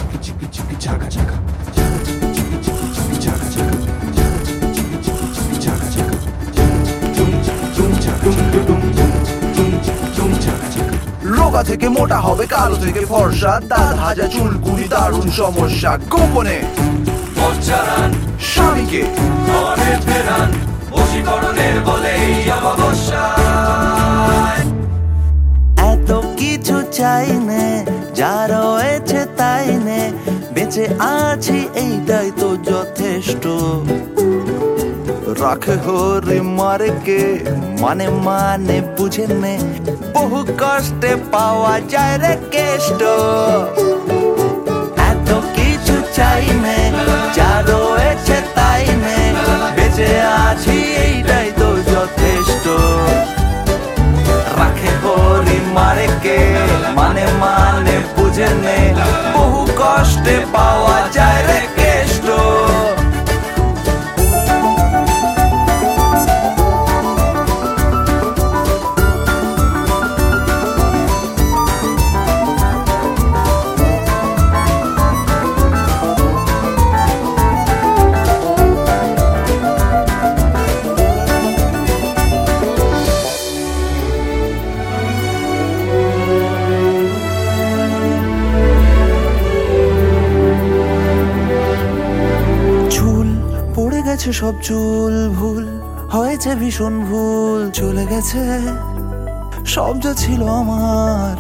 রোগা থেকে মোটা হবে, কালো থেকে ফর্সা, দাঁত হাজা চুলকুনি দারুণ সমস্যা। গোপনে স্বামীকে এত কিছু চাই নে, যা রয়েছে তাই নে, বেঁচে আছি এইটাই তো যথেষ্ট। রাখে হরি মারকে মানে মানে বুঝে নে, বহু কষ্টে পাওয়া যায় রে কেষ্ট। এত কিছু চাই নে, যা রয়েছে তাই নে, বেঁচে আছি এইটাই তো যথেষ্ট। রাখে হরি মারকে মানে মানে বুঝে নে, বহু কষ্টে পাওয়া যায় রে কেষ্ট। পড়ে গেছে সব চুল, ভুল হয়েছে ভীষণ ভুল, চলে গেছে সব যা ছিল আমার।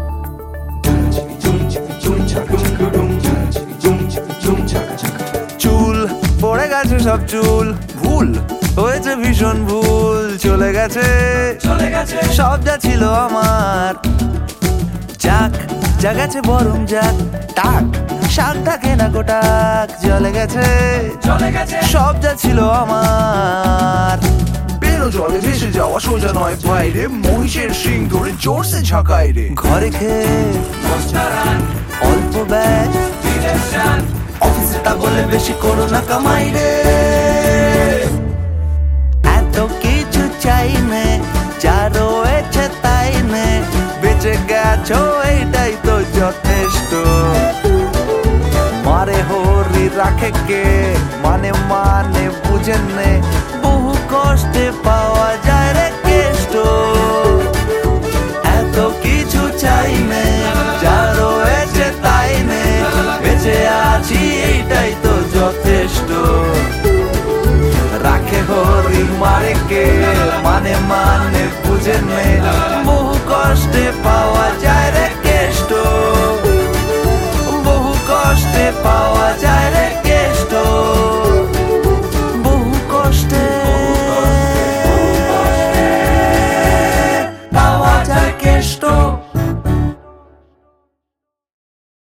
চুল পড়ে গেছে সব চুল, ভুল হয়েছে ভীষণ ভুল, চলে গেছে সব যা ছিল আমার। যাক জাগাছে বরং যাক, টাক শাক থাকে না গোটাক, চলে গেছে সব যা ছিল আমার। বেরো জলে ভেসে যাওয়া সোজা নয় বাইরে, মহিষের শিং ধরে জোরসে ঝাঁকায় রে। ঘরে খেয়ে অল্প ব্যয়, অফিসে তা বলে বেশি করো না কামাই রে। এত কিছু চাই নে, যা রয়েছে তাই নে, বেঁচে গেছো এইটাই তো যথেষ্ট। মারে হরি রাখে কে মানে মানে বুঝে নে, বহু কষ্টে